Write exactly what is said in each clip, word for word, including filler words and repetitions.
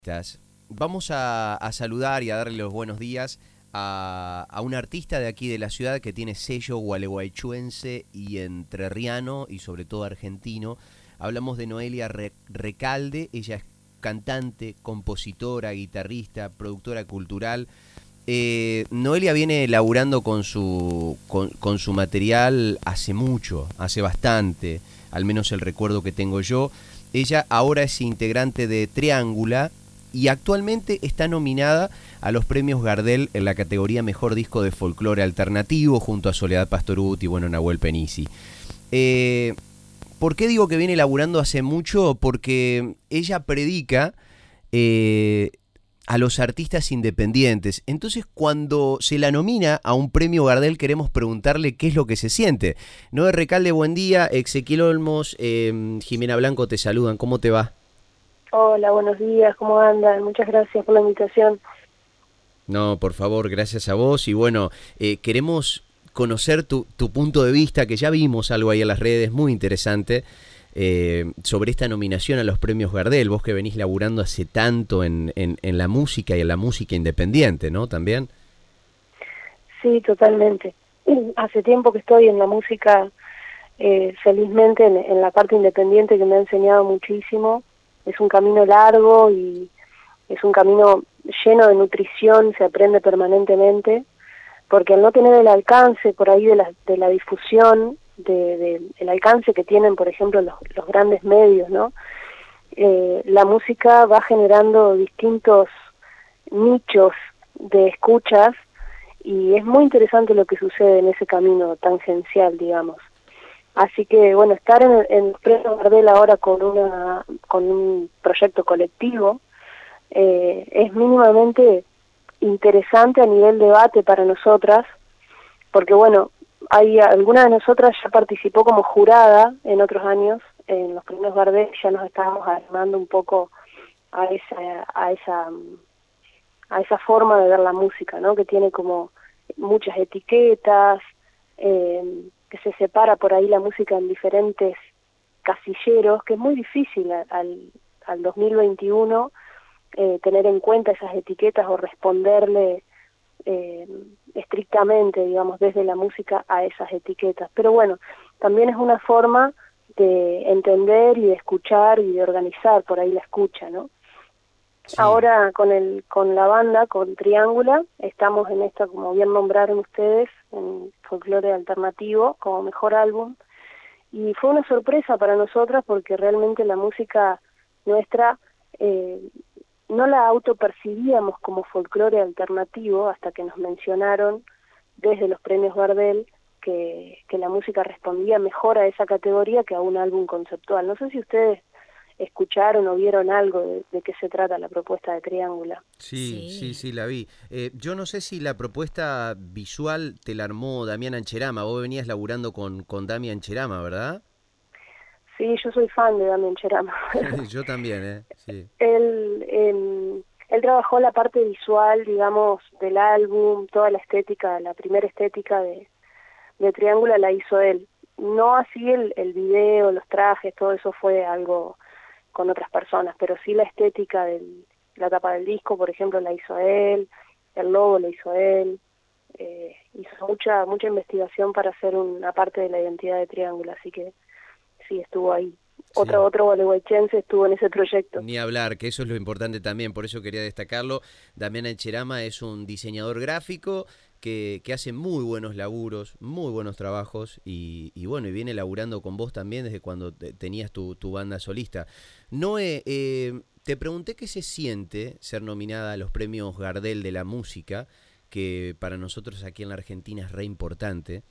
Estás. Vamos a, a saludar y a darle los buenos días a, a un artista de aquí de la ciudad que tiene sello gualeguaychuense y entrerriano y sobre todo argentino. Hablamos de Noelia Re- Recalde. Ella es cantante, compositora, guitarrista, productora cultural. Eh, Noelia viene laburando con su, con, con su material hace mucho, hace bastante, al menos el recuerdo que tengo yo. Ella ahora es integrante de Triángula y actualmente está nominada a los premios Gardel en la categoría Mejor Disco de Folclore Alternativo junto a Soledad Pastorutti y bueno, Nahuel Penisi. Eh, ¿Por qué digo que viene laburando hace mucho? Porque ella predica eh, a los artistas independientes. Entonces, cuando se la nomina a un premio Gardel, queremos preguntarle qué es lo que se siente. Noé Recalde, buen día. Ezequiel Olmos, eh, Jimena Blanco te saludan. ¿Cómo te va? Hola, buenos días, ¿cómo andan? Muchas gracias por la invitación. No, por favor, gracias a vos. Y bueno, eh, queremos conocer tu, tu punto de vista, que ya vimos algo ahí en las redes, muy interesante, eh, sobre esta nominación a los premios Gardel. Vos que venís laburando hace tanto en, en, en la música y en la música independiente, ¿no? También. Sí, totalmente. Hace tiempo que estoy en la música, eh, felizmente en, en la parte independiente, que me ha enseñado muchísimo. Es un camino largo y es un camino lleno de nutrición, se aprende permanentemente, porque al no tener el alcance por ahí de la, de la difusión, de, de, el alcance que tienen, por ejemplo, los, los grandes medios, ¿no? Eh, la música va generando distintos nichos de escuchas y es muy interesante lo que sucede en ese camino tangencial, digamos. Así que, bueno, estar en, en Premio Gardel ahora con una con un proyecto colectivo eh, es mínimamente interesante a nivel debate para nosotras, porque, bueno, hay alguna de nosotras ya participó como jurada en otros años, en los Premios Gardel, ya nos estábamos armando un poco a esa a esa a esa forma de ver la música, ¿no? Que tiene como muchas etiquetas, eh, que se separa por ahí la música en diferentes casilleros, que es muy difícil al, al dos mil veintiuno eh, tener en cuenta esas etiquetas o responderle eh, estrictamente, digamos, desde la música a esas etiquetas. Pero bueno, también es una forma de entender y de escuchar y de organizar por ahí la escucha, ¿no? Sí. Ahora con el con la banda, con Triángula, estamos en esta, como bien nombraron ustedes, en Folclore Alternativo, como mejor álbum, y fue una sorpresa para nosotras porque realmente la música nuestra eh, no la autopercibíamos como folclore alternativo hasta que nos mencionaron desde los premios Gardel que, que la música respondía mejor a esa categoría que a un álbum conceptual. No sé si ustedes escucharon o vieron algo de, de qué se trata la propuesta de Triángula. Sí, sí, Sí, sí, la vi. Eh, yo no sé si la propuesta visual te la armó Damián Ancherama. Vos venías laburando con, con Damián Ancherama, ¿verdad? Sí, yo soy fan de Damián Cherama. Yo también, ¿eh? Sí. él, él, él trabajó la parte visual, digamos, del álbum, toda la estética, la primera estética de, de Triángula la hizo él. No así el, el video, los trajes, todo eso fue algo con otras personas, pero sí la estética de la tapa del disco, por ejemplo, la hizo él, el logo lo hizo él, eh, hizo mucha mucha investigación para hacer una parte de la identidad de Triángulo, así que sí, estuvo ahí. Otro Sí. otro gualeguaychense estuvo en ese proyecto. Ni hablar, que eso es lo importante también, por eso quería destacarlo. Damián Ancherama es un diseñador gráfico que, que hace muy buenos laburos, muy buenos trabajos y, y bueno, y viene laburando con vos también desde cuando te- tenías tu, tu banda solista. Noé, eh, te pregunté qué se siente ser nominada a los premios Gardel de la música, que para nosotros aquí en la Argentina es re importante.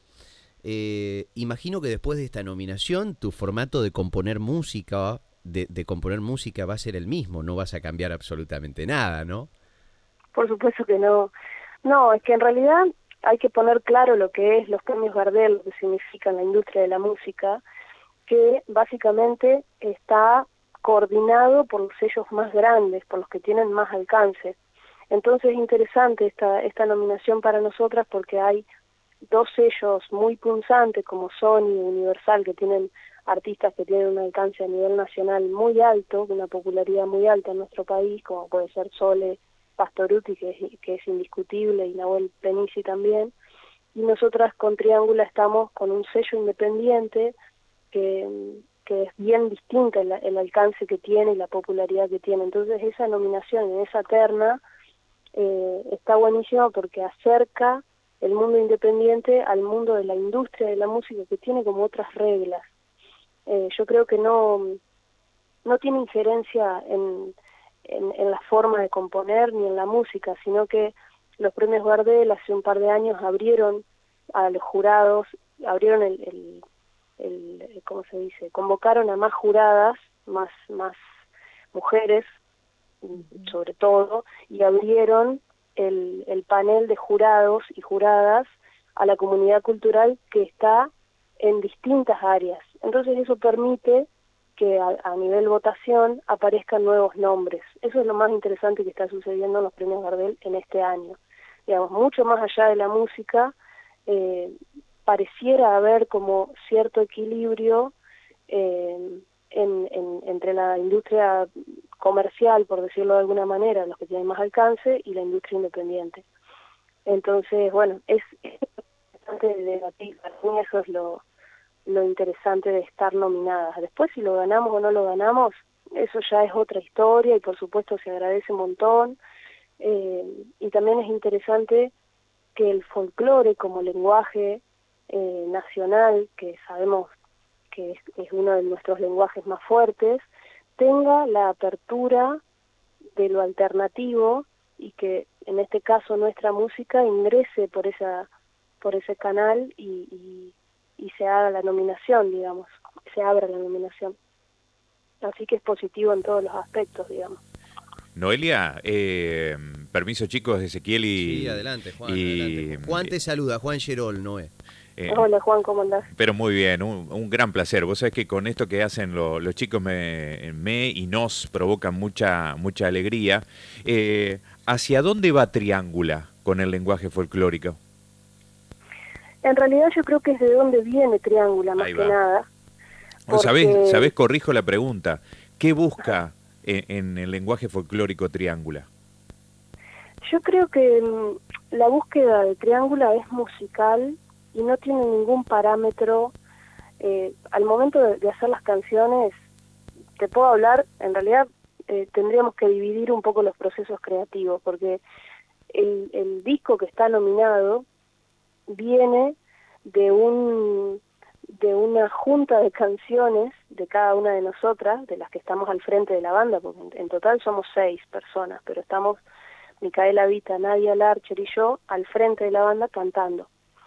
Eh, imagino que después de esta nominación, tu formato de componer música, de, de componer música va a ser el mismo, no vas a cambiar absolutamente nada, ¿no? Por supuesto que no. No, es que en realidad hay que poner claro lo que es los premios Gardel, lo que significa en la industria de la música, que básicamente está coordinado por los sellos más grandes, por los que tienen más alcance. Entonces es interesante esta, esta nominación para nosotras porque hay dos sellos muy punzantes como Sony y Universal que tienen artistas que tienen un alcance a nivel nacional muy alto, una popularidad muy alta en nuestro país, como puede ser Sole Pastorutti, que es, que es indiscutible, y Nahuel Penici también, y nosotras con Triángula estamos con un sello independiente que, que es bien distinta el, el alcance que tiene y la popularidad que tiene. Entonces esa nominación en esa terna eh, está buenísima porque acerca el mundo independiente al mundo de la industria de la música, que tiene como otras reglas. Eh, yo creo que no, no tiene injerencia en, en, en la forma de componer ni en la música, sino que los premios Gardel hace un par de años abrieron a los jurados, abrieron el, el, el ¿cómo se dice? Convocaron a más juradas, más, más mujeres, sobre todo, y abrieron el, el panel de jurados y juradas a la comunidad cultural que está en distintas áreas. Entonces eso permite que a, a nivel votación aparezcan nuevos nombres. Eso es lo más interesante que está sucediendo en los premios Gardel en este año. Digamos, mucho más allá de la música, eh, pareciera haber como cierto equilibrio eh, en, en, entre la industria comercial, por decirlo de alguna manera, los que tienen más alcance, y la industria independiente. Entonces, bueno, es, es bastante debatible. Para mí eso es lo, lo interesante de estar nominadas. Después, si lo ganamos o no lo ganamos, eso ya es otra historia, y por supuesto se agradece un montón. Eh, y también es interesante que el folclore como lenguaje eh, nacional, que sabemos que es, es uno de nuestros lenguajes más fuertes, tenga la apertura de lo alternativo, y que en este caso nuestra música ingrese por esa por ese canal y, y, y se haga la nominación, digamos, se abra la nominación. Así que es positivo en todos los aspectos, digamos. Noelia, eh, permiso chicos, Ezequiel y... Sí, adelante, Juan, y, adelante. Juan te saluda, Juan Gerol, Noé. Eh, Hola Juan, ¿cómo andás? Pero muy bien, un, un gran placer. Vos sabés que con esto que hacen lo, los chicos me, me y nos provocan mucha, mucha alegría. Eh, ¿Hacia dónde va Triángula con el lenguaje folclórico? En realidad yo creo que es de dónde viene Triángula, más que nada. Porque... ¿Sabés, ¿Sabés? Corrijo la pregunta. ¿Qué busca en, en el lenguaje folclórico Triángula? Yo creo que mm, la búsqueda de Triángula es musical y no tiene ningún parámetro. Eh, al momento de, de hacer las canciones, te puedo hablar, en realidad eh, tendríamos que dividir un poco los procesos creativos, porque el, el disco que está nominado viene de un de una junta de canciones de cada una de nosotras, de las que estamos al frente de la banda, porque en, en total somos seis personas, pero estamos Micaela Vita, Nadia Larcher y yo al frente de la banda cantando.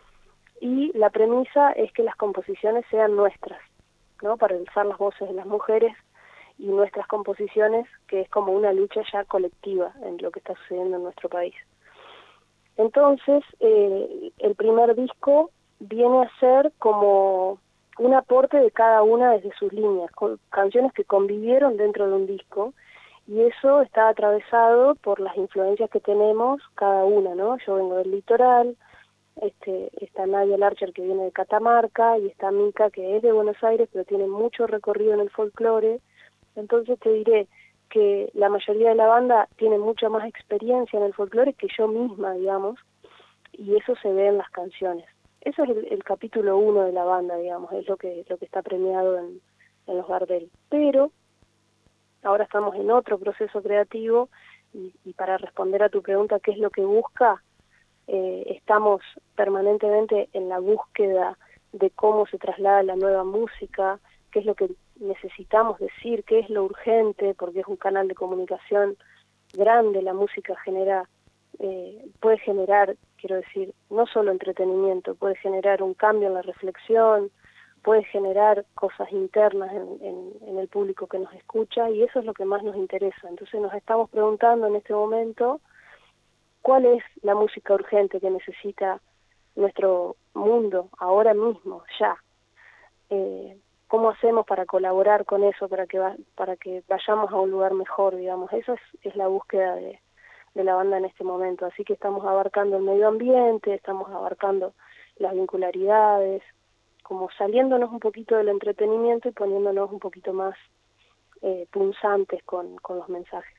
Y la premisa es que las composiciones sean nuestras, ¿no? Para alzar las voces de las mujeres y nuestras composiciones, que es como una lucha ya colectiva en lo que está sucediendo en nuestro país. Entonces, eh, el primer disco viene a ser como un aporte de cada una desde sus líneas, con canciones que convivieron dentro de un disco, y eso está atravesado por las influencias que tenemos cada una, ¿no? Yo vengo del litoral, este, está Nadia Larcher, que viene de Catamarca, y está Mica, que es de Buenos Aires, pero tiene mucho recorrido en el folclore. Entonces te diré que la mayoría de la banda tiene mucha más experiencia en el folclore que yo misma, digamos, y eso se ve en las canciones. Eso es el, el capítulo uno de la banda, digamos, es lo que lo que está premiado en, en los Gardel. Pero ahora estamos en otro proceso creativo, y, y para responder a tu pregunta, ¿qué es lo que busca? Eh, estamos permanentemente en la búsqueda de cómo se traslada la nueva música, qué es lo que necesitamos decir, qué es lo urgente, porque es un canal de comunicación grande. La música genera, eh, puede generar, quiero decir, no solo entretenimiento, puede generar un cambio en la reflexión, puede generar cosas internas en, en, en el público que nos escucha, y eso es lo que más nos interesa. Entonces nos estamos preguntando en este momento cuál es la música urgente que necesita nuestro mundo ahora mismo, ya. Eh, ¿Cómo hacemos para colaborar con eso, para que va, para que vayamos a un lugar mejor, digamos? Esa es, es la búsqueda de, de la banda en este momento. Así que estamos abarcando el medio ambiente, estamos abarcando las vincularidades, como saliéndonos un poquito del entretenimiento y poniéndonos un poquito más eh, punzantes con, con los mensajes.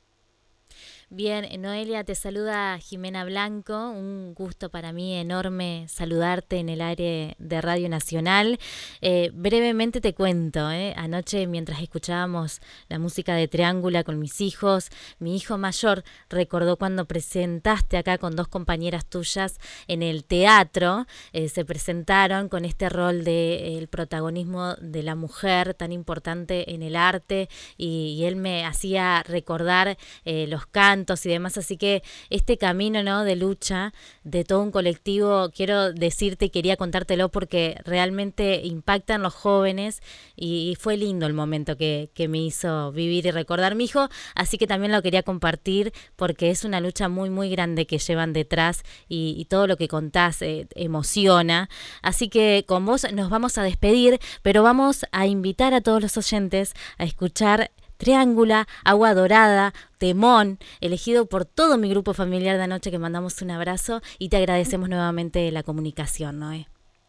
Bien, Noelia, te saluda Jimena Blanco, un gusto para mí enorme saludarte en el aire de Radio Nacional. Eh, brevemente te cuento, eh, anoche mientras escuchábamos la música de Triángula con mis hijos, mi hijo mayor recordó cuando presentaste acá con dos compañeras tuyas en el teatro, eh, se presentaron con este rol de el protagonismo de la mujer tan importante en el arte y, y él me hacía recordar eh, los cantos y demás, así que este camino, ¿no?, de lucha de todo un colectivo, quiero decirte y quería contártelo porque realmente impactan los jóvenes y, y fue lindo el momento que, que me hizo vivir y recordar mi hijo, así que también lo quería compartir porque es una lucha muy muy grande que llevan detrás y, y todo lo que contás eh, emociona, así que con vos nos vamos a despedir, pero vamos a invitar a todos los oyentes a escuchar Triángula, Agua Dorada, temón, elegido por todo mi grupo familiar de anoche, que mandamos un abrazo y te agradecemos nuevamente la comunicación, Noé.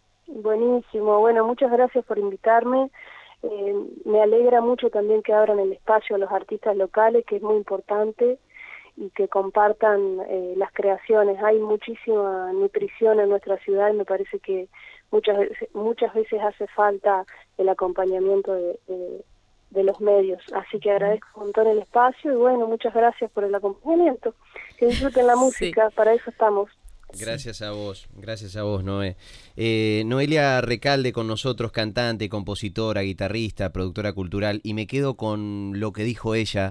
Buenísimo, bueno, muchas gracias por invitarme. Eh, me alegra mucho también que abran el espacio a los artistas locales, que es muy importante, y que compartan eh, las creaciones. Hay muchísima nutrición en nuestra ciudad y me parece que muchas veces, muchas veces hace falta el acompañamiento de, de de los medios, así que agradezco un montón el espacio y bueno, muchas gracias por el acompañamiento, que disfruten la música, sí. Para eso estamos. Gracias a vos, gracias a vos, Noé. Eh, Noelia Recalde con nosotros, cantante, compositora, guitarrista, productora cultural, y me quedo con lo que dijo ella.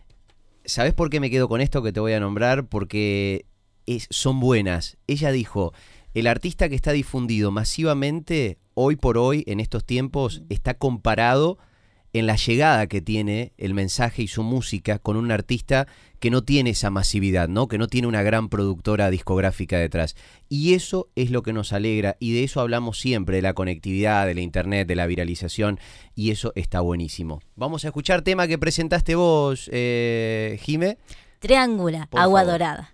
¿Sabés por qué me quedo con esto que te voy a nombrar? Porque es, son buenas. Ella dijo, el artista que está difundido masivamente, hoy por hoy, en estos tiempos, está comparado en la llegada que tiene el mensaje y su música con un artista que no tiene esa masividad, ¿no? Que no tiene una gran productora discográfica detrás. Y eso es lo que nos alegra, y de eso hablamos siempre, de la conectividad, de la internet, de la viralización, y eso está buenísimo. Vamos a escuchar tema que presentaste vos, eh, Jime. Triángula, Agua Dorada.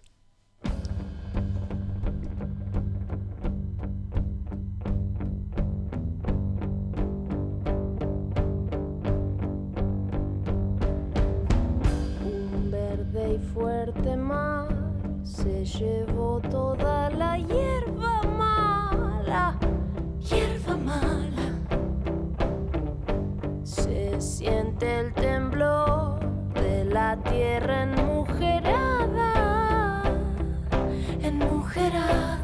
Fuerte mar se llevó toda la hierba mala, hierba mala. Se siente el temblor de la tierra enmujerada, enmujerada.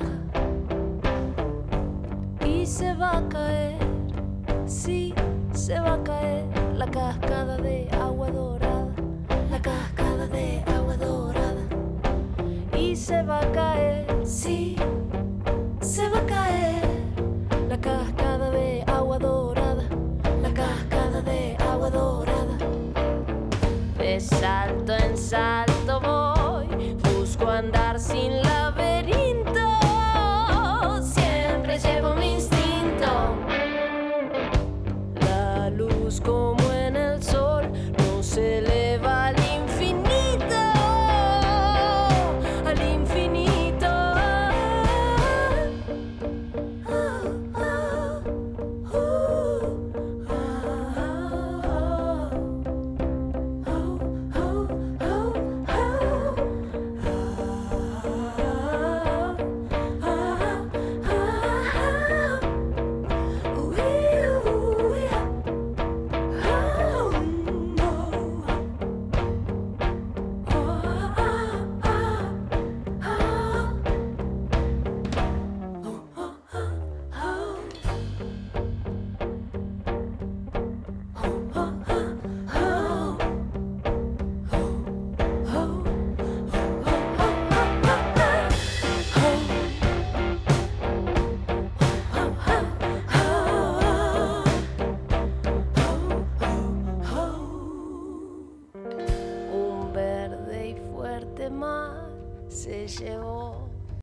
Y se va a caer, sí, se va a caer la cascada de agua dorada, la cascada de agua dorada. Y se va a caer